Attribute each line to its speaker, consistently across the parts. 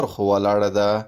Speaker 1: خو ولاړه ده.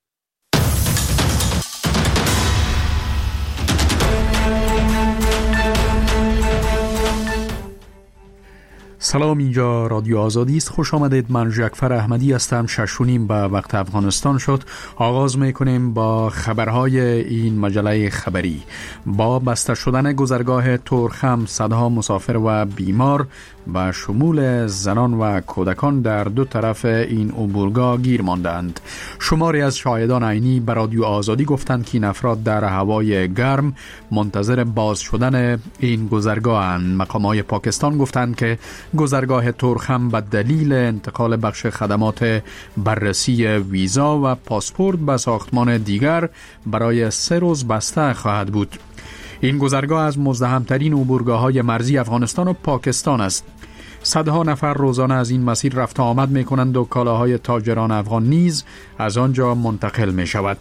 Speaker 2: سلام، اینجا رادیو آزادی است. خوش آمدید. من جعفر احمدی هستم. 6:30 به وقت افغانستان شد. آغاز میکنیم با خبرهای این مجله خبری. با بسته شدن گذرگاه تورخم صدها مسافر و بیمار و شمول زنان و کودکان در دو طرف این عبورگاه گیر ماندند. شماری از شاهدان عینی به رادیو آزادی گفتند که این افراد در هوای گرم منتظر باز شدن این گذرگاه اند. مقامات پاکستان گفتند که گذرگاه تورخم به دلیل انتقال بخش خدمات بررسی ویزا و پاسپورت به ساختمان دیگر برای 3 روز بسته خواهد بود. این گذرگاه از مزدحم‌ترین عبورگاه‌های مرزی افغانستان و پاکستان است. صدها نفر روزانه از این مسیر رفت آمد می‌کنند و کالاهای تاجران افغان نیز از آنجا منتقل می‌شود.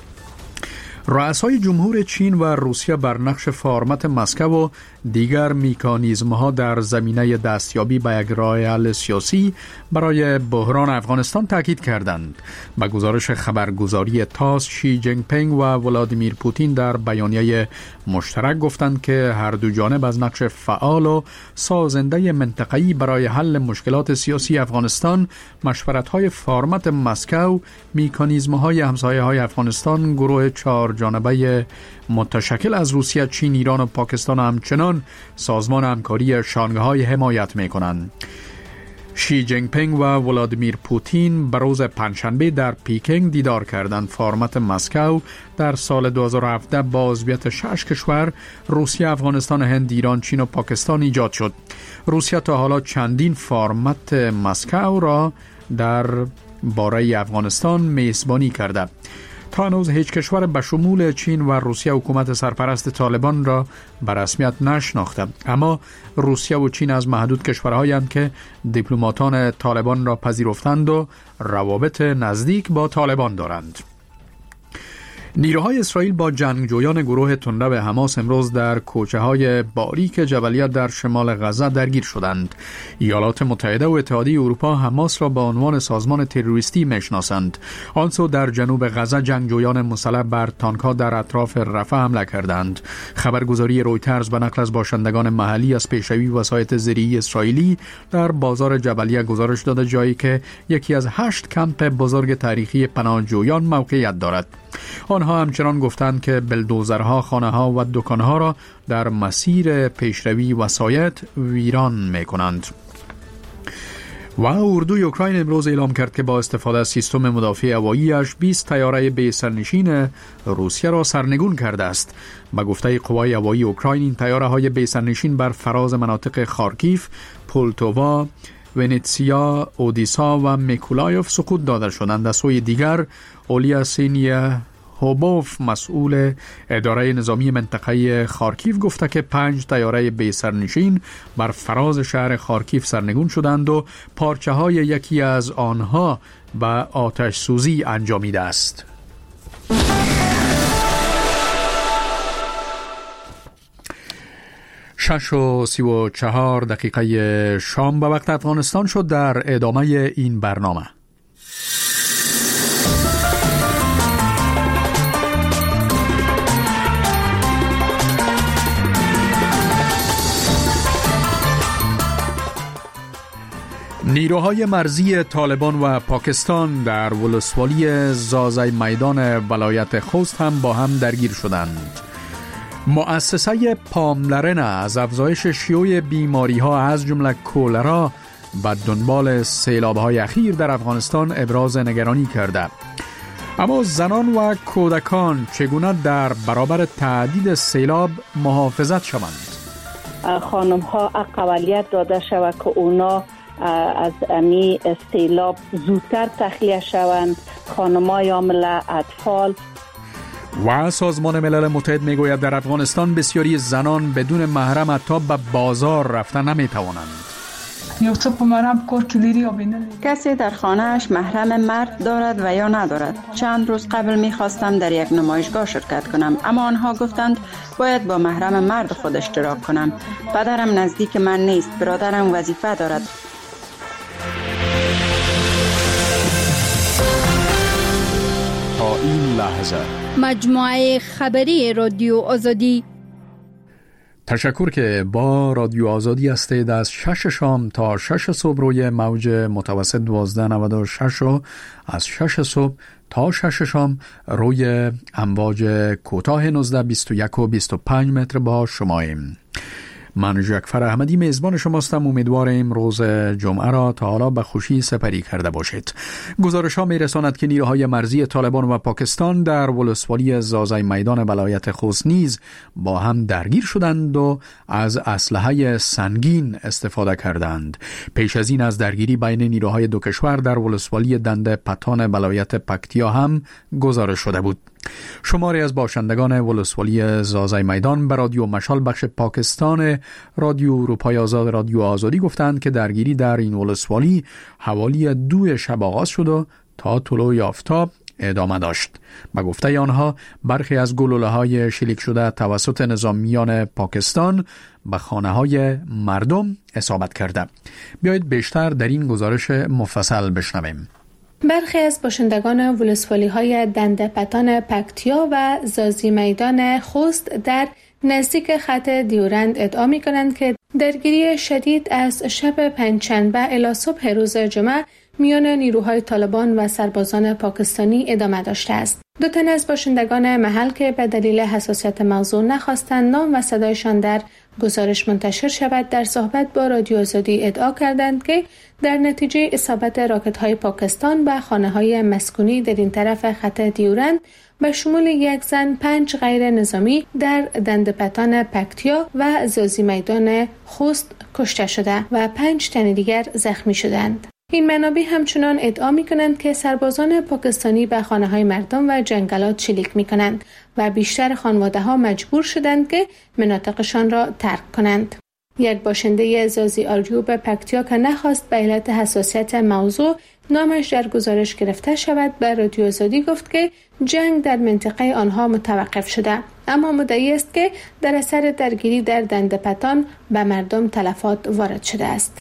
Speaker 2: رؤسای جمهور چین و روسیه بر نقش فرمت مسکو و دیگر مکانیزم‌ها در زمینه دستیابی به یک راه حل سیاسی برای بحران افغانستان تاکید کردند. به گزارش خبرگزاری تاس، شی جینگ پینگ و ولادیمیر پوتین در بیانیه مشترک گفتند که هر دو جانب از نقش فعال و سازنده منطقه‌ای برای حل مشکلات سیاسی افغانستان، مشورت‌های فرمت مسکو، مکانیزم‌های همسایه‌های افغانستان، گروه 4 جانبه متشکل از روسیه، چین، ایران و پاکستان و همچنان سازمان همکاری شانگهای حمایت می‌کنند. شی جینگ پینگ و ولادیمیر پوتین به روز پنجشنبه در پیکنگ دیدار کردند. فرمت مسکو در سال 2017 با عضویت 6 کشور روسیه، افغانستان، هند، ایران، چین و پاکستان ایجاد شد. روسیه تا حالا چندین فرمت مسکو را در باره افغانستان میزبانی کرده. تا هنوز هیچ کشور به شمول چین و روسیه حکومت سرپرست طالبان را به رسمیت نشناخته، اما روسیه و چین از محدود کشورهایی هستند که دیپلماتان طالبان را پذیرفتند و روابط نزدیک با طالبان دارند. نیروهای اسرائیل با جنگجویان گروه تندرو حماس امروز در کوچه‌های باریک جبلیه در شمال غزه درگیر شدند. ایالات متحده و اتحادیه اروپا حماس را به عنوان سازمان تروریستی میشناسند. آنسو در جنوب غزه جنگجویان مسلح بر تانک‌ها در اطراف رفح حمله کردند. خبرگزاری رویترز به نقل از باشندگان محلی از پیشروی وسایط زیره‌ای اسرائیلی در بازار جبلیه گزارش داده جایی که یکی از 8 کمپ بزرگ تاریخی پناهجویان موقعیت دارد. آنها همچنان گفتند که بلدوزرها خانه‌ها و دکان‌ها را در مسیر پیشروی وسایط ویران می‌کنند. و اردوی اوکراین امروز اعلام کرد که با استفاده از سیستم مدافع هوایی‌اش 20 طیاره بی سرنشین روسیه را سرنگون کرده است. به گفته قوای هوایی اوکراین، این طیاره‌های بی سرنشین بر فراز مناطق خارکیف، پولتووا، ونیتسیا، اودیسا و میکولایف سقوط داده شدند. از سوی دیگر، اولیا سینیا هوبوف، مسئول اداره نظامی منطقه خارکیف، گفته که 5 طیاره بی سرنشین بر فراز شهر خارکیف سرنگون شدند و پارچه های یکی از آنها به آتش سوزی انجامیده است. شش و 34 دقیقه شام به وقت افغانستان شد. در ادامه این برنامه نیروهای مرزی طالبان و پاکستان در ولسوالی زازای میدان ولایت خوست هم با هم درگیر شدند. مؤسسه پاملرن از افزایش شیوع بیماری‌ها از جمله کولرا به دنبال سیلاب‌های اخیر در افغانستان ابراز نگرانی کرده. اما زنان و کودکان چگونه در برابر تهدید سیلاب محافظت شوند؟
Speaker 3: خانم‌ها اقلیت داده شود که اونا از امی سیلاب زودتر تخلیه شوند، خانم‌های حامله، اطفال.
Speaker 2: و سازمان ملل متحد میگوید در افغانستان بسیاری زنان بدون محرم حتی به بازار رفتن نمیتوانند.
Speaker 4: کسی در خانه‌اش محرم مرد دارد و یا ندارد. چند روز قبل می‌خواستم در یک نمایشگاه شرکت کنم، اما آنها گفتند باید با محرم مرد خود اشتراک کنم. پدرم نزدیک من نیست، برادرم وظیفه دارد.
Speaker 2: این لحظه.
Speaker 1: مجموعه خبری رادیو آزادی.
Speaker 2: تشکر که با رادیو آزادی هستید. از 6 شام تا 6 صبح روی موج متوسط 1296 و از 6 صبح تا 6 شام روی امواج کوتاه 19 21 و 25 متر با شماییم. من ژکفر احمدی میزبان شماستم. امیدوارم روز جمعه را تا حالا به خوشی سپری کرده باشید. گزارش ها میرساند که نیروهای مرزی طالبان و پاکستان در ولسوالی زازای میدان ولایت خوست نیز با هم درگیر شدند و از اسلحه سنگین استفاده کردند. پیش از این از درگیری بین نیروهای دو کشور در ولسوالی دنده پتان ولایت پکتیا هم گزارش شده بود. شماری از باشندگان ولسوالی زازای میدان به رادیو مشال بخش پاکستان رادیو اروپای آزاد رادیو آزادی گفتند که درگیری در این ولسوالی حوالی 2 شب آغاز شد و تا طلوع آفتاب ادامه داشت. به گفته آنها برخی از گلوله‌های شلیک شده توسط نظامیان پاکستان به خانه‌های مردم اصابت کرده. بیایید بیشتر در این گزارش مفصل بشنویم.
Speaker 5: برخی از باشندگان ولسوالی‌های دنده پتان پکتیا و زازی میدان خوست در نزدیک خط دیورند ادعا می‌کنند که درگیری شدید از شب پنجشنبه الی صبح روز جمعه میان نیروهای طالبان و سربازان پاکستانی ادامه داشته است. 2 تن از باشندگان محل که به دلیل حساسیت موضوع نخواستند نام و صدایشان در گزارش منتشر شود، در صحبت با رادیو آزادی ادعا کردند که در نتیجه اصابت راکت‌های پاکستان به خانه‌های مسکونی در این طرف خط دیورند به شمول 1 زن 5 غیر نظامی در دندپتان پکتیا و زازی میدان خوست کشته شده و 5 تن دیگر زخمی شدند. این منابع همچنان ادعا می‌کنند که سربازان پاکستانی به خانه‌های مردم و جنگلات شلیک می‌کنند و بیشتر خانواده‌ها مجبور شدند که مناطقشان را ترک کنند. یک باشنده زازی آریوب پکتیا که نخواست به علت حساسیت موضوع نامش در گزارش گرفته شود به رادیو آزادی گفت که جنگ در منطقه آنها متوقف شده، اما مدعی است که در اثر درگیری در دندپتان به مردم تلفات وارد شده است.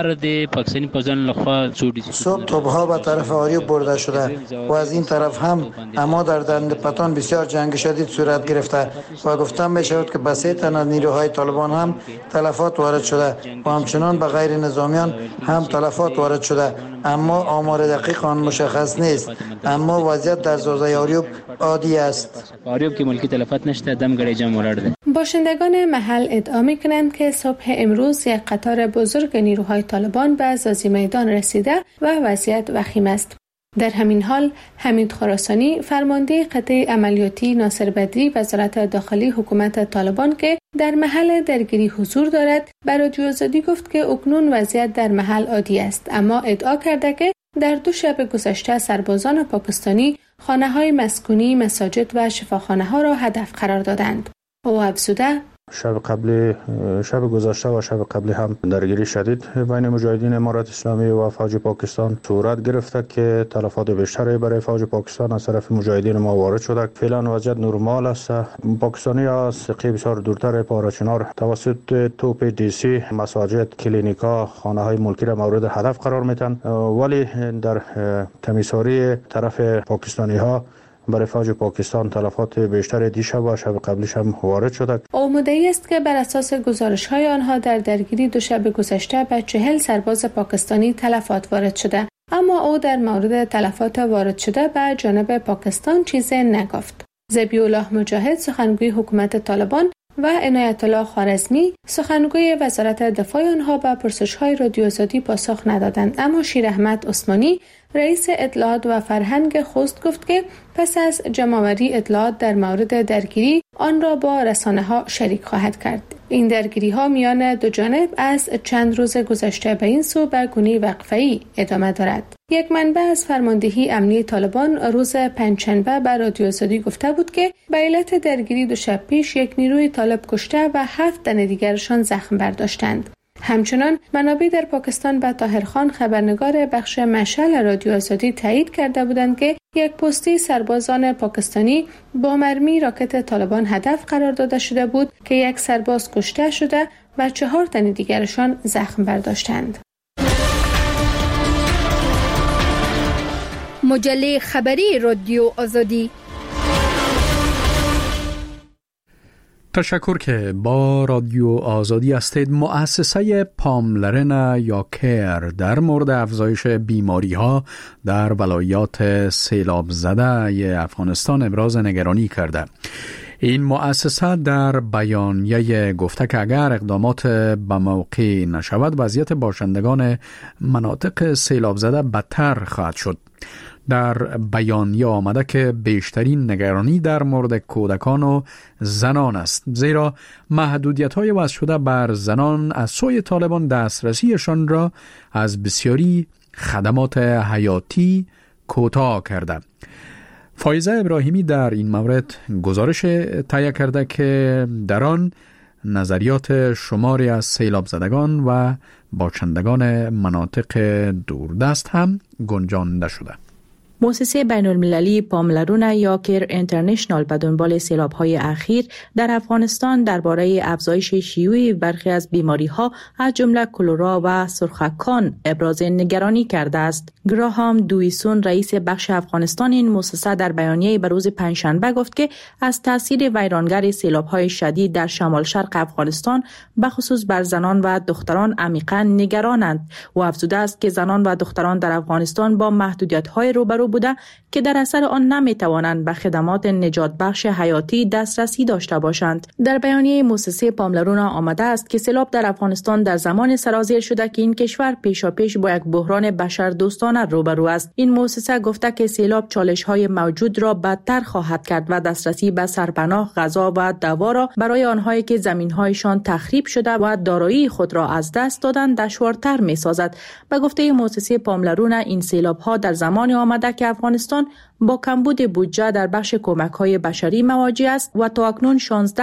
Speaker 6: صبح توپ‌ها به طرف آریوب برده شده و از این طرف هم، اما در دندپتان بسیار جنگ شدید صورت گرفته و گفتم می شود که به 3 تن از نیروهای طالبان هم تلفات وارد شده و همچنان به غیر نظامیان هم تلفات وارد شده، اما آمار دقیق آن مشخص نیست. اما وضعیت در زازای آریوب عادی است.
Speaker 7: آریوب که ملکی تلفات نشده دم گره جمع ورده.
Speaker 5: باشندگان محل ادعا می‌کنند که صبح امروز یک قطار بزرگ نیروهای طالبان به زازی میدان رسیده و وضعیت وخیم است. در همین حال حمید خراسانی فرمانده قطع عملیاتی ناصر بدری وزارت داخلی حکومت طالبان که در محل درگیری حضور دارد به رادیو آزادی گفت که اکنون وضعیت در محل عادی است، اما ادعا کرده که در 2 شب گذشته سربازان پاکستانی خانه‌های مسکونی، مساجد و شفاخانه‌ها را هدف قرار دادند. او افزوده
Speaker 8: شب گذشته و شب قبلی هم درگیری شدید بین مجاهدین امارت اسلامی و فوج پاکستان صورت گرفته که تلفات بیشتری برای فوج پاکستان از طرف مجاهدین ما وارد شده. فعلا وضعیت نرمال است. پاکستانی از سقی بسیار دورتر پاراچنار توسط توپ دیسی مساجد، کلینیکا، خانه‌های ملکی را مورد هدف قرار میدن، ولی در تمیزهاری طرف پاکستانی ها برای فوج پاکستان تلفات بیشتر دیشب و شب قبلیش هم وارد شده.
Speaker 5: او مدعی است که بر اساس گزارش‌های آنها در درگیری 2 شب گذشته به 40 سرباز پاکستانی تلفات وارد شده، اما او در مورد تلفات وارد شده به جانب پاکستان چیزی نگفت. ذبیح الله مجاهد سخنگوی حکومت طالبان و عنایت الله خوارزمی سخنگوی وزارت دفاع آنها به پرسش‌های رادیو آزادی پاسخ ندادند، اما شیر احمد عثمانی رئیس اطلاعات و فرهنگ خوست گفت که پس از جمع‌آوری اطلاعات در مورد درگیری آن را با رسانه‌ها شریک خواهد کرد. این درگیری‌ها میان 2 جانب از چند روز گذشته به این سو به گونه وقفه‌ای ادامه دارد. یک منبع از فرماندهی امنیتی طالبان روز پنجشنبه به رادیو آزادی گفته بود که به علت درگیری 2 شب پیش یک نیروی طالب کشته و 7 تن دیگرشان زخم برداشتند. همچنان منابع در پاکستان به طاهرخان خبرنگار بخش مشعل رادیو آزادی تایید کرده بودند که یک پستی سربازان پاکستانی با مرمی راکت طالبان هدف قرار داده شده بود که 1 سرباز کشته شده و 4 تن دیگرشان زخم برداشتند.
Speaker 1: مجله خبری رادیو آزادی.
Speaker 2: تشکر که با رادیو آزادی هستید. مؤسسه پاملرن یا کیر در مورد افزایش بیماری ها در ولایات سیلاب زده افغانستان ابراز نگرانی کرده. این مؤسسه در بیانیه گفته که اگر اقدامات به موقع نشود وضعیت باشندگان مناطق سیلاب زده بدتر خواهد شد. در بیانیه آمده که بیشترین نگرانی در مورد کودکان و زنان است، زیرا محدودیت‌های وضع شده بر زنان از سوی طالبان دسترسیشان را از بسیاری خدمات حیاتی کوتاه کرده. فایزه ابراهیمی در این مورد گزارش تهیه کرده که در آن نظریات شماری از سیلاب زدگان و باشندگان مناطق دوردست هم گنجانده شده.
Speaker 9: مؤسسه بین المللی پاملرون یا کیر اینترنشنال به دنبال سیلاب‌های اخیر در افغانستان درباره افزایش شیوع برخی از بیماری‌ها از جمله کلرا و سرخکان ابراز نگرانی کرده است. گراهام دویسون رئیس بخش افغانستان این مؤسسه در بیانیه‌ای به روز پنجشنبه گفت که از تاثیر ویرانگر سیلاب‌های شدید در شمال شرق افغانستان به خصوص بر زنان و دختران عمیقاً نگرانند و افزوده است که زنان و دختران در افغانستان با محدودیت‌های روبرو بوده که در اثر آن نمیتوانند به خدمات نجات بخش حیاتی دسترسی داشته باشند. در بیانیه مؤسسه پاملرون آمده است که سیلاب در افغانستان در زمان سرازیر شده که این کشور پیشاپیش با یک بحران بشردوستانه روبرو است. این مؤسسه گفته که سیلاب چالش‌های موجود را بدتر خواهد کرد و دسترسی به سرپناه، غذا و دوا را برای آنهایی که زمین‌هایشان تخریب شده و دارایی خود را از دست دادند دشوارتر می‌سازد. به گفته مؤسسه پاملرون این سیلاب‌ها در زمان آمده که افغانستان با کمبود بودجه در بخش کمک‌های بشری مواجه است و تا اکنون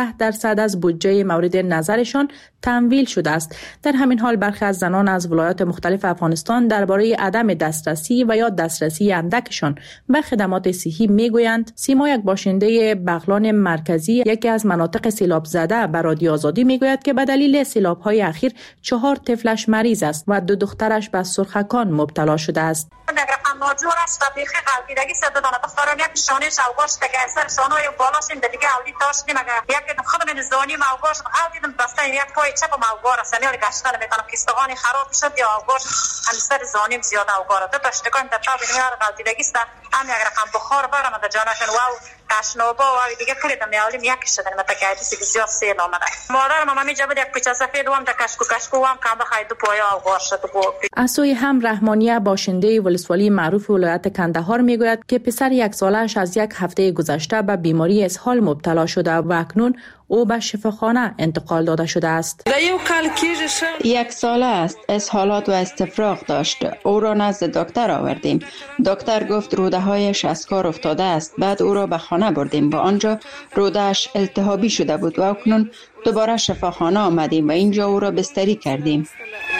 Speaker 9: 16% از بودجه مورد نظرشان تمویل شده است. در همین حال برخی از زنان از ولایات مختلف افغانستان درباره عدم دسترسی و یا دسترسی اندکشان به خدمات صحی میگویند. سیما، یک باشنده بغلان مرکزی یکی از مناطق سیلاب زده به رادیو آزادی میگوید که به دلیل سیلاب‌های اخیر 4 طفلش مریض است و 2 دخترش به سرخکان مبتلا شده است.
Speaker 10: ناجور است و بیخی قلبیدگی صد دانه دخترم یک شانه شوگاش که اثر شانه بالاش این دیگه اودی داشتیم یک خودم نزانی موگاش اودیدم بسته یک پای چپ موگار است میال گشتن میتونم کیستگانی خراب شد یا موگاش همسر زانیم زیاد موگار دو تا اشتکان در تاب میار قلبیدگی است هم یک رقم بخار برام در جانشون واو کشنوبا و دیگه کلیدم میالیم یک شدن متکایدی سی زیاد سیل آمده مادر مامی جبد یک پیچ سفید وام در کشکو وام کام بخای دو پای موگار شد کو.
Speaker 9: از سوی هم رحمانیه باشنده ولسوالی معروف ولایت کندهار میگوید که پسر 1 سالش از یک هفته گذشته به بیماری اسهال مبتلا شده و اکنون او به شفاخانه انتقال داده شده است.
Speaker 4: 1 ساله است، اسهالات و استفراغ داشت. او را نزد دکتر آوردیم. دکتر گفت روده هایش از کار افتاده است. بعد او را به خانه بردیم. با آنجا رودهش التهابی شده بود و اکنون دوباره شفاخانه آمدیم و اینجا او را بستری کردیم.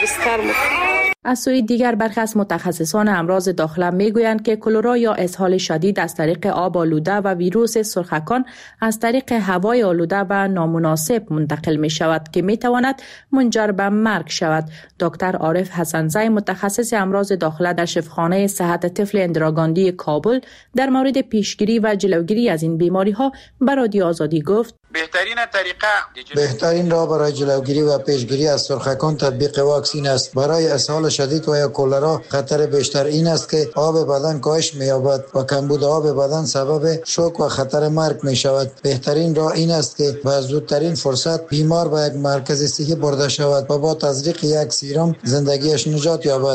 Speaker 9: از سوی دیگر برخی از متخصصان امراض داخله میگویند که کلرا یا اسهال شدید از طریق آب آلوده و ویروس سرخکان از طریق هوای آلوده و نامناسب منتقل می شود که می تواند منجر به مرگ شود. دکتر عارف حسنزی متخصص امراض داخله در شفاخانه صحت طفل اندراگاندی کابل در مورد پیشگیری و جلوگیری از این بیماری ها به رادیو آزادی گفت:
Speaker 6: بهترین راه برای جلوگیری و پیشگیری از سرخکان تطبیق واکسین است. برای اسهال شدید و یا کلرا خطر بیشتر این است که آب بدن کاهش می‌یابد و کمبود آب بدن سبب شوک و خطر مرگ می‌شود. بهترین راه این است که به زودترین فرصت بیمار به یک مرکز صحی برده شود و با تزریق یک سیروم زندگیش نجات یابد.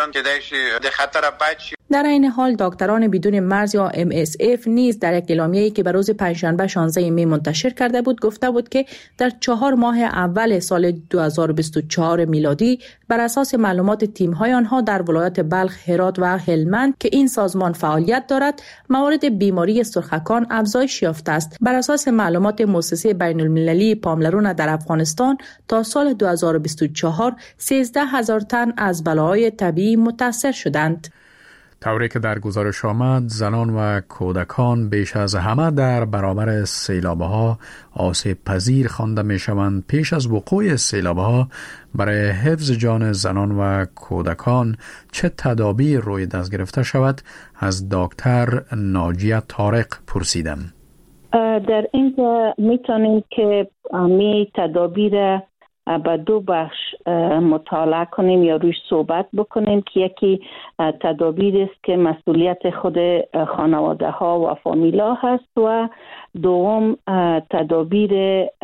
Speaker 9: در این حال دکتران بدون مرز یا MSF نیز در یک اعلامیه‌ای که به روز پنجشنبه 16 می منتشر کرده بود گفته بود که در 4 ماه اول سال 2024 میلادی بر اساس معلومات تیم‌های آنها در ولایات بلخ، هرات و هلمند که این سازمان فعالیت دارد موارد بیماری سرخکان افزایش یافته است. بر اساس معلومات مؤسسه بین المللی پاملرون در افغانستان تا سال 2024 13,000 تن از بلاهای طبیعی متاثر شدند.
Speaker 2: طوری که در گزارش آمد زنان و کودکان بیش از همه در برابر سیلاب‌ها آسیب پذیر خوانده می‌شوند. پیش از وقوع سیلاب‌ها برای حفظ جان زنان و کودکان چه تدابیر روی دست گرفته شود از دکتر ناجیه طارق پرسیدم.
Speaker 3: در اینجا میتونیم که می تدابیر به دو بخش مطالعه کنیم یا روش صحبت بکنیم که یکی تدابیر است که مسئولیت خود خانواده ها و فامیلا هست و دوم تدابیر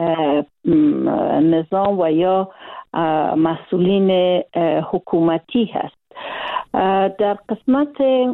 Speaker 3: نظام و یا مسئولین حکومتی هست. در قسمت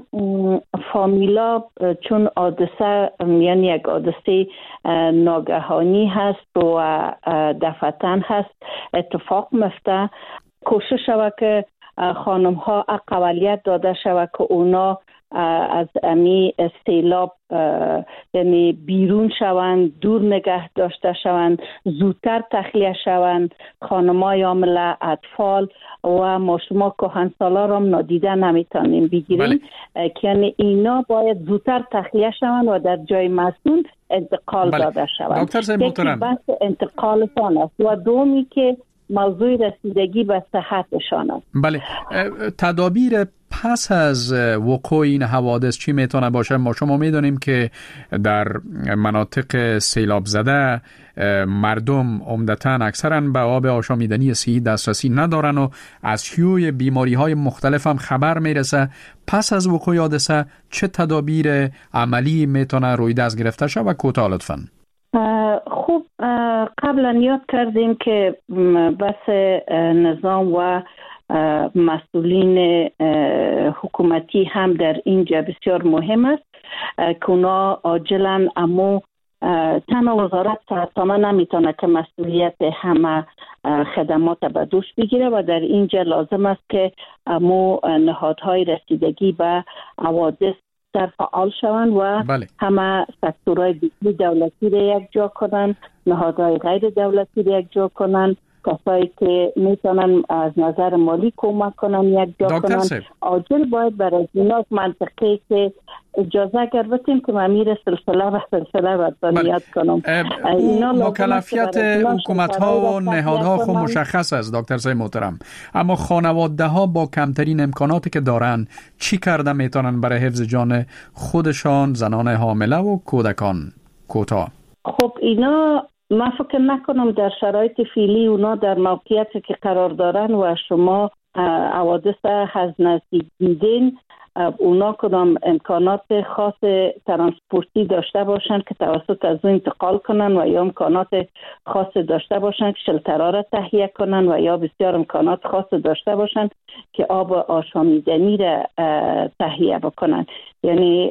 Speaker 3: فامیلا چون حادثه یعنی یک حادثه ناگهانی هست و دفعتاً هست اتفاق میفته، کوشش شود که خانم ها اقلیت داده شود که اونا از امی سیلاب یعنی بیرون شوند، دور نگه داشته شوند، زودتر تخلیه شوند. خانم‌های حامله، اطفال و ما شما کهنسالا را نادیده نمیتونیم بگیریم که یعنی اینا باید زودتر تخلیه شوند و در جای مسئول انتقال داده شوند.
Speaker 2: دکتر صاحب محترم،
Speaker 3: بحث انتقالشان است و دومی که موضوع رسیدگی به صحتشان است.
Speaker 2: بله، تدابیر پس از وقوع این حوادث چی میتونه باشه؟ ما شما میدونیم که در مناطق سیلاب زده مردم عمدتاً اکثراً به آب آشامیدنی صحی دسترسی ندارن و از شیوع بیماری های مختلف هم خبر میرسه. پس از وقوع حادثه چه تدابیر عملی میتونه روی دست گرفته شه و کوتاه لطفاً؟
Speaker 3: خوب، قبلا یاد کردیم که بس نظام و مسئولین حکومتی هم در اینجا بسیار مهم است که اونا عاجلا اما تنها وزارت صحت‌عامه نمیتونه که مسئولیت همه خدمات به دوش بگیره و در اینجا لازم است که امو نهادهای رسیدگی به حوادث در فعال شوند و همه سکتورهای دولتی را یک جا کنند، نهادهای غیر دولتی را یک جا کنند، کسایی که میتونن از نظر مالی کمک کنن یک جا کنن. عاجل باید برای اینا منطقی که اجازه اگر بتیم که امیر سلسله و سلسله باید یاد کنم.
Speaker 2: مکلفیت حکومت ها و نهادها خود مشخص است دکتر صاحب محترم، اما خانواده ها با کمترین امکاناتی که دارن چی کرده میتونن برای حفظ جان خودشان، زنان حامله و کودکان؟ کوتاه.
Speaker 3: خب اینا من فکر نکنم در شرایط فعلی اونا در موقعیتی که قرار دارن و شما حوادث از نزدیک دیدین اونا کدام امکانات خاص ترانسپورتی داشته باشن که توسط از اون انتقال کنن و یا امکانات خاص داشته باشن که شلترها را تهیه کنن و یا بسیار امکانات خاص داشته باشن که آب آشامیدنی را تهیه بکنن. یعنی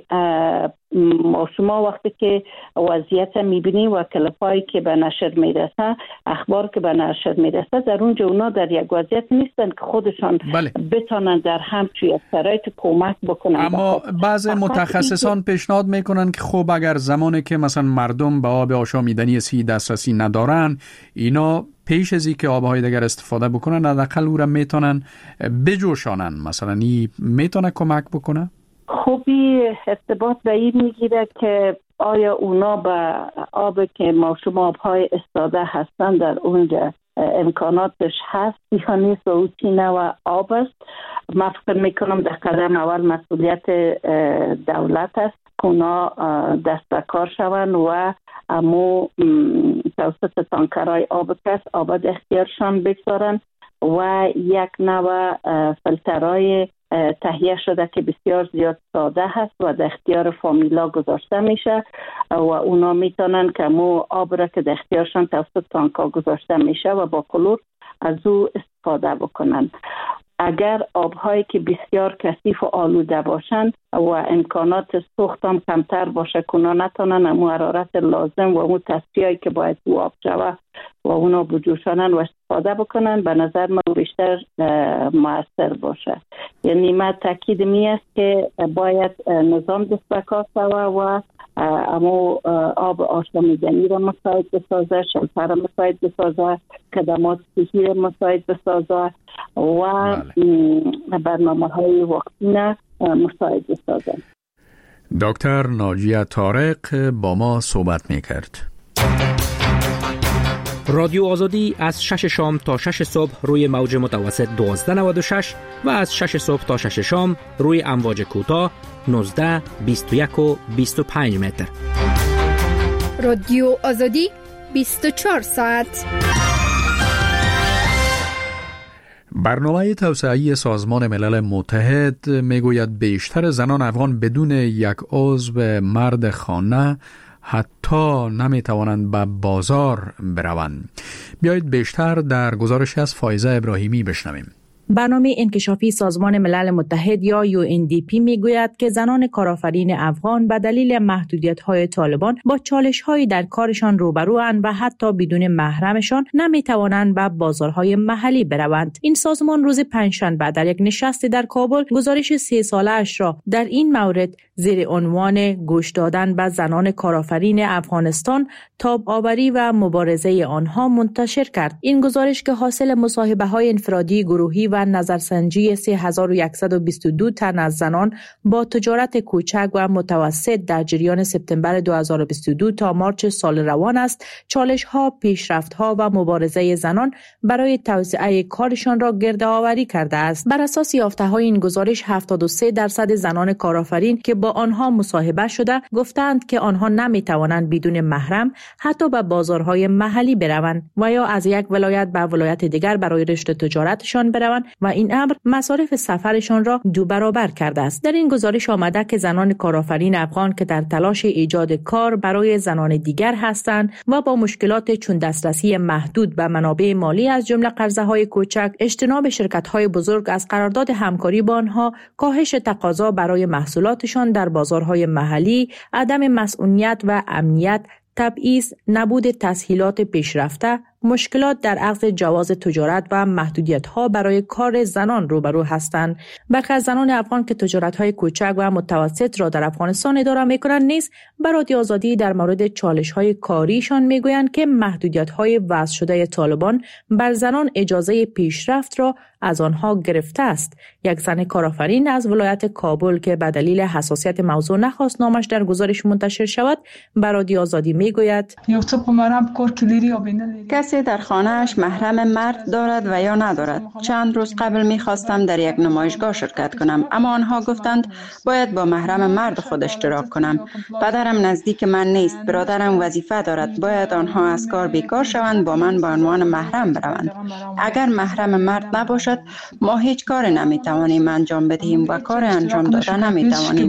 Speaker 3: ما شما وقتی که وضعیت میبینیم و کلپایی که به نشر میرسه، اخبار که به نشر میرسه، در اونجا اونا در یک وضعیت نیستن که خودشان بتانن در همچون شرایط کمک بکنن.
Speaker 2: اما بعض متخصصان پیشنهاد میکنن که خب اگر زمانی که مثلا مردم به آب آشامیدنی صحی دسترسی ندارن، اینا پیش از اینکه آبهای دیگر استفاده بکنن حداقل او را میتونن بجوشانن، مثلا این میتونه کمک بکنه؟
Speaker 3: خوبی ارتباط به این میگیره که آیا اونا به آب که ما شما آبهای استاده هستن در اونجا امکاناتش هست یا نیست و او چینه و آب است. من فکر میکنم در قدم اول مسئولیت دولت است که اونا دست به کار شوند و امو توسط تانکرهای آب کس آب در اختیارشان بگذارن و یک نوع فیلترهای تهیه شده که بسیار زیاد ساده هست و در اختیار فامیلا گذاشته میشه و اونا میتونن که مو آب را که در اختیارشان توسط تانکا گذاشته میشه و با کلور از او استفاده بکنن. اگر آبهایی که بسیار کثیف و آلوده باشن و امکانات سوخت هم کمتر باشه که اونا نتونن امو حرارت لازم و امو تصفیه‌ای که باید او آب شوه و اونا بجوشانن و استفاده بکنن، به نظر من بیشتر مؤثر باشه. یعنی من تاکید می است که باید نظام دست به کار شوه و اما آب آشامیدنی را مساعد بسازه، شلتر را مساعد بسازه، خدمات صحی را مساعد بسازه و برنامه های واکسین مساعد بسازه.
Speaker 2: دکتر ناجیه طارق با ما صحبت میکرد.
Speaker 11: رادیو آزادی از 6 شام تا 6 صبح روی موج متوسط 1296 و از 6 صبح تا 6 شام روی امواج کوتاه 19، 21 و 25 متر.
Speaker 1: رادیو آزادی 24 ساعت.
Speaker 2: برنامه توسعه‌ای سازمان ملل متحد میگوید بیشتر زنان افغان بدون یک عضو مرد خانه حتی نمیتوانند به بازار بروند. بیایید بیشتر در گزارشی از فایزه ابراهیمی بشنویم.
Speaker 9: برنامه انکشافی سازمان ملل متحد یا UNDP میگوید که زنان کارآفرین افغان به دلیل محدودیت‌های طالبان با چالش‌هایی در کارشان روبروند و حتی بدون محرمشان نمی‌توانند به بازارهای محلی بروند. این سازمان روز پنجشنبه در یک نشست در کابل گزارش 3 ساله‌اش را در این مورد زیر عنوان گوش دادن به زنان کارآفرین افغانستان، تاب آوری و مبارزه آنها منتشر کرد. این گزارش که حاصل مصاحبه‌های انفرادی، گروهی و نظرسنجی 3122 تن از زنان با تجارت کوچک و متوسط در جریان سپتامبر 2022 تا مارچ سال روان است، چالش‌ها، پیشرفت‌ها و مبارزه زنان برای توسعه کارشان را گردآوری کرده است. بر اساس یافته‌های این گزارش 73% زنان کارآفرین که با آنها مصاحبه شده گفتند که آنها نمی‌توانند بدون محرم حتی به بازارهای محلی بروند و یا از یک ولایت به ولایت دیگر برای رشد تجارتشان بروند و این امر مصارف سفرشان را 2 برابر کرده است. در این گزارش آمده که زنان کارآفرین افغان که در تلاش ایجاد کار برای زنان دیگر هستند و با مشکلات چون دسترسی محدود به منابع مالی از جمله قرضه‌های کوچک، اجتناب شرکت‌های بزرگ از قرارداد همکاری با آنها، کاهش تقاضا برای محصولاتشان در بازارهای محلی، عدم مسئولیت و امنیت، تبعیض، نبود تسهیلات پیشرفته، مشکلات در اخذ جواز تجارت و محدودیت‌ها برای کار زنان روبرو هستند. برخی از زنان افغان که تجارت‌های کوچک و متوسط را در افغانستان اداره می‌کنند نیز به رادیو آزادی در مورد چالش‌های کاریشان می‌گویند که محدودیت‌های وضع شده طالبان بر زنان اجازه پیشرفت را از آنها گرفته است. یک زن کارآفرین از ولایت کابل که به دلیل حساسیت موضوع نخواست نامش در گزارش منتشر شود، به رادیو آزادی می‌گوید:
Speaker 4: کسی در خانه‌اش محرم مرد دارد و یا ندارد. چند روز قبل می‌خواستم در یک نمایشگاه شرکت کنم، اما آنها گفتند باید با محرم مرد خود اشتراک کنم. پدرم نزدیک من نیست، برادرم وظیفه دارد، باید آنها از کار بیکار شوند، با من به عنوان محرم بروند. اگر محرم مرد نباشد ما هیچ کاری نمی‌توانیم انجام بدهیم و کار انجام دادن نمی‌توانیم.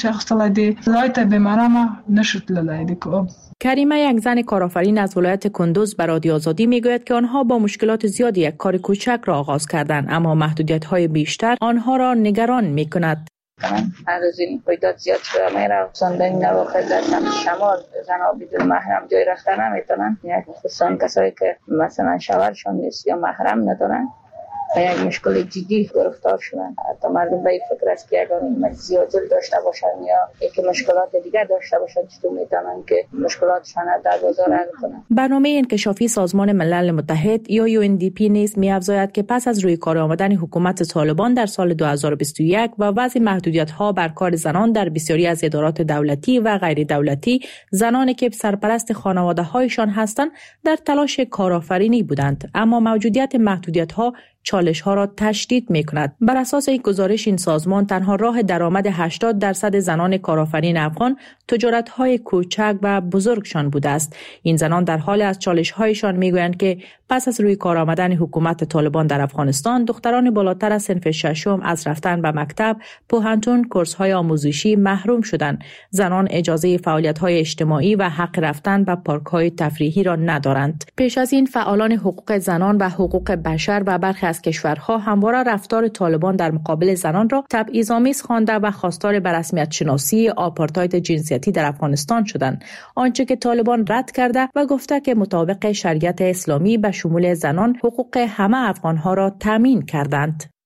Speaker 9: کریمه، یک زن کارآفرین از ولایت کندوز، به رادیو آزادی میگوید که آنها با مشکلات زیادی یک کار کوچک را آغاز کردند، اما محدودیت‌های بیشتر آنها را نگران می‌کند.
Speaker 12: از این رویداد زیاد شده میره، خصوصا در واقع در شمال زنها بدون محرم جای رفتن نمیتونن، خصوصا کسایی که مثلا شوهرشون نیست یا محرم ندارن و یک مشکل جدی گرفتار شدن. حتی مردم به این فکر است که اگر زیادی داشته باشن یا یک مشکلات دیگر داشته باشن چطور میتونن که مشکلاتشان در بازار حل کنن.
Speaker 9: برنامه انکشافی سازمان ملل متحد یا UNDP نیز می‌افزاید که پس از روی کار آمدن حکومت طالبان در سال 2021 و وضع محدودیت‌ها بر کار زنان در بسیاری از ادارات دولتی و غیر دولتی، زنانی که سرپرست خانواده‌هایشان هستند در تلاش کارآفرینی بودند، اما موجودیت محدودیت‌ها چالش‌ها را تشدید می‌کند. بر اساس این گزارش این سازمان تنها راه درآمد 80% زنان کارآفرین افغان تجارت‌های کوچک و بزرگشان بوده است. این زنان در حال از چالش‌هایشان می‌گویند که پس از روی کار آمدن حکومت طالبان در افغانستان، دختران بالاتر از صنف ششم از رفتن به مکتب، پوهنتون، کورس‌های آموزشی محروم شدند. زنان اجازه فعالیت‌های اجتماعی و حق رفتن به پارک‌های تفریحی را ندارند. پیش از این فعالان حقوق زنان و حقوق بشر و برخی از کشورها همواره رفتار طالبان در مقابل زنان را تبعیض‌آمیز خوانده و خواستار به رسمیت شناسی آپارتاید جنسیتی در افغانستان شدند، آنچه که طالبان رد کرده و گفته که مطابق شریعت اسلامی به شمول زنان حقوق همه افغانها را تامین کردند.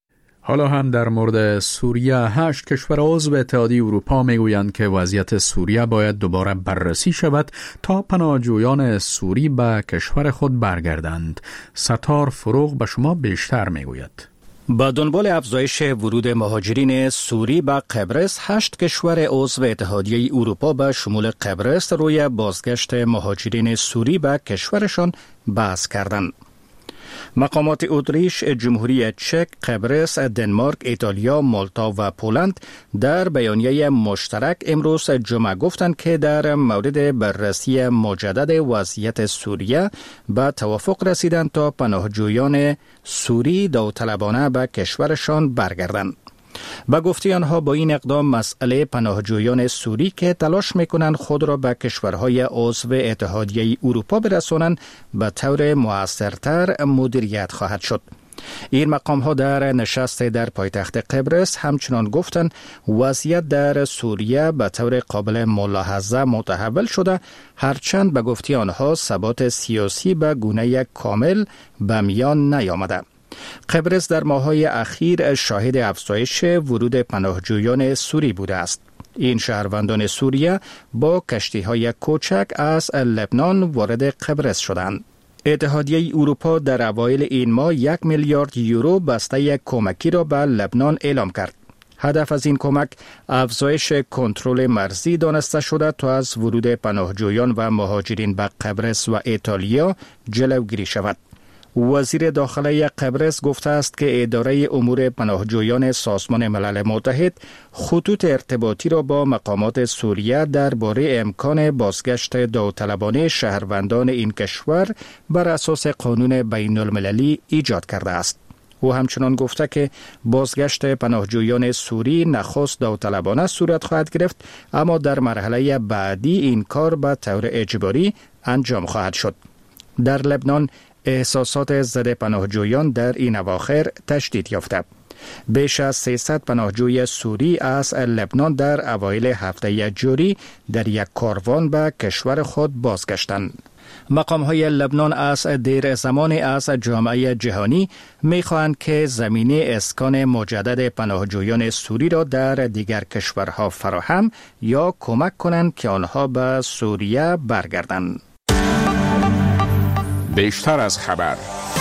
Speaker 2: حالا هم در مورد سوریه 8 کشور عضو اتحادیه اروپا میگویند که وضعیت سوریه باید دوباره بررسی شود تا پناهجویان سوری به کشور خود برگردند. ستار فروغ به شما بیشتر میگوید.
Speaker 13: با دنبال افزایش ورود مهاجرین سوری به قبرس، 8 کشور عضو اتحادیه اروپا به شمول قبرس روی بازگشت مهاجرین سوری به کشورشان بحث کردند. مقامات اتریش، جمهوری چک، قبرس، دنمارک، ایتالیا، مالتا و پولند در بیانیه مشترک امروز جمعه گفتند که در مورد بررسی مجدد وضعیت سوریه به توافق رسیدند تا پناهجویان سوری داوطلبانه به کشورشان برگردند. با گفته آنها با این اقدام مسئله پناهجویان سوری که تلاش میکنند خود را به کشورهای عضو اتحادیه اروپا برسانند به طور مؤثرتر مدیریت خواهد شد. این مقام ها در نشست در پایتخت قبرس همچنان گفتند وضعیت در سوریه به طور قابل ملاحظه متحول شده، هرچند به گفته آنها ثبات سیاسی به گونه کامل به میان نیامده. قبرس در ماه‌های اخیر شاهد افزایش ورود پناهجویان سوری بوده است. این شهروندان سوریه با کشتی‌های کوچک از لبنان وارد قبرس شدند. اتحادیه اروپا در اوایل این ماه 1 میلیارد یورو بسته کمکی را به لبنان اعلام کرد. هدف از این کمک افزایش کنترل مرزی دانسته شده تا از ورود پناهجویان و مهاجرین به قبرس و ایتالیا جلوگیری شود. وزیر داخلی قبرس گفته است که اداره امور پناهجویان سازمان ملل متحد خطوط ارتباطی را با مقامات سوریه درباره امکان بازگشت داوطلبانه شهروندان این کشور بر اساس قانون بین المللی ایجاد کرده است. او همچنان گفته که بازگشت پناهجویان سوری نخست داوطلبانه صورت خواهد گرفت، اما در مرحله بعدی این کار به طور اجباری انجام خواهد شد. در لبنان احساسات ضد پناهجویان در این اواخر تشدید یافته. بیش از 300 پناهجوی سوری از لبنان در اوایل هفته جاری در یک کاروان به کشور خود بازگشتند. مقام‌های لبنان از دیر زمانی از جامعه جهانی می‌خواهند که زمینه اسکان مجدد پناهجویان سوری را در دیگر کشورها فراهم یا کمک کنند که آنها به سوریه برگردند.
Speaker 14: بیشتر از خبر.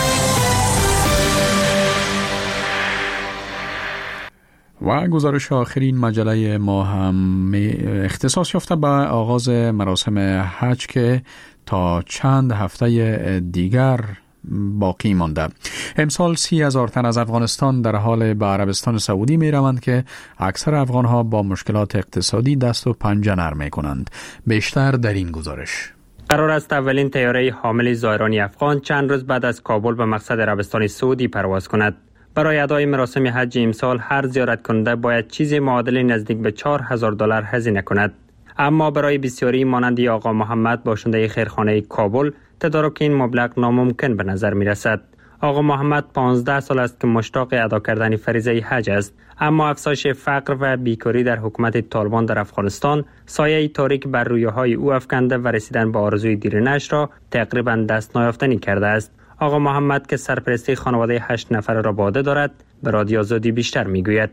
Speaker 2: و گزارش آخرین مجله ما هم اختصاص یافته به آغاز مراسم حج که تا چند هفته دیگر باقی مانده. امسال 30,000 تن از افغانستان در حال به عربستان سعودی می روند که اکثر افغانها با مشکلات اقتصادی دست و پنجه نرم می کنند. بیشتر در این گزارش.
Speaker 11: قرار است اولین طیاره حامل زائران افغان چند روز بعد از کابل به مقصد عربستان سعودی پرواز کند. برای ادای مراسم حج امسال هر زیارت کننده باید چیزی معادل نزدیک به $4,000 هزینه کند. اما برای بسیاری مانند آقا محمد باشنده خیرخانه کابل تدارک این مبلغ ناممکن به نظر می رسد. آقا محمد 15 سال است که مشتاق ادا کردن فریضه حج است، اما افزایش فقر و بیکاری در حکومت طالبان در افغانستان سایه تاریک بر رویاهای او افکنده و رسیدن به آرزوی دیرینه‌اش را تقریبا دست نیافتنی کرده است. آقا محمد که سرپرستی خانواده 8 نفر را به عهده دارد به رادیو آزادی بیشتر میگوید.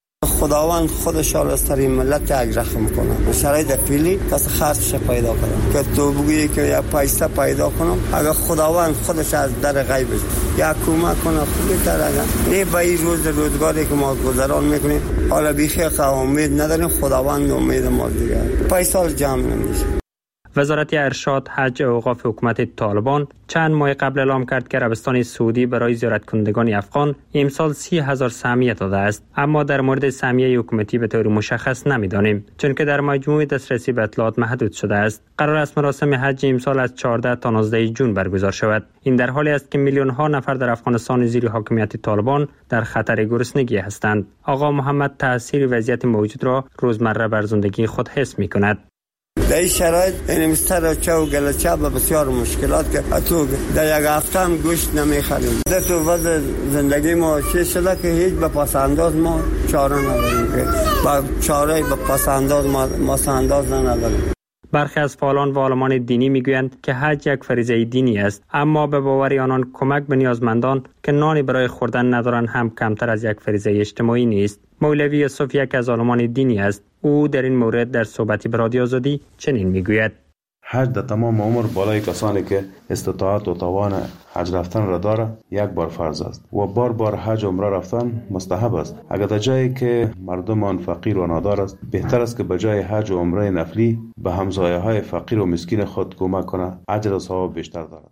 Speaker 15: خداوند خودش از ترین ملت یک رحم کنه. شرایط فعلی کس خاصش پیدا کنه که تو بگویی که یا پیسه پیدا کنم، اگر خداوند خودش از در غیبش یا کمک کنه خوبی تر اگر به این روزگاری که ما گذران میکنیم حالا بیخی امید نداریم، خداوند امید ما دیگه پیسه جمع نمیشه.
Speaker 11: وزارت ارشاد، حج و اوقاف حکومت طالبان چند ماه قبل اعلام کرد که عربستان سعودی برای زیارت کنندگان افغان امسال 30,000 سهمیه داده است، اما در مورد سهمیه حکومتی به طور مشخص نمیدانیم چون که در مجموع دسترسی به اطلاعات محدود شده است. قرار است مراسم حج امسال از 14 تا 19 جون برگزار شود. این در حالی است که میلیون ها نفر در افغانستان زیر حاکمیت طالبان در خطر گرسنگی هستند. آقا محمد تاثیر وضعیت موجود را روزمره بر زندگی خود حس می‌کند.
Speaker 15: در این شرایط این مستر و گلچه به بسیار مشکلات که تو در یک هفته هم گوشت نمیخریم. در تو وضع زندگی ما چه شده که هیچ به پس انداز ما چاره نداریم که با چاره به پس انداز ما انداز نداریم.
Speaker 14: برخی از فعالان و عالمان دینی میگویند که حج یک فریضه دینی است، اما به باور آنان کمک به نیازمندان که نانی برای خوردن ندارند هم کمتر از یک فریضه اجتماعی نیست. مولوی یوسف یک از عالمان دینی است. او در این مورد در صحبتی به رادیو آزادی چنین میگوید:
Speaker 16: حج در تمام عمر بالای کسانی که استطاعت و توان حج رفتن را داره یک بار فرض است و بار حج و عمره رفتن مستحب است. اگر در جایی که مردم آن فقیر و نادار است، بهتر است که به جای حج و عمره نفلی به همسایه های فقیر و مسکین خود کمک کنه، اجر و ثواب بیشتر دارد.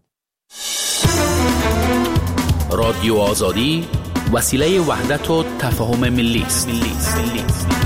Speaker 17: رادیو آزادی وسیله وحدت و تفاهم ملی است.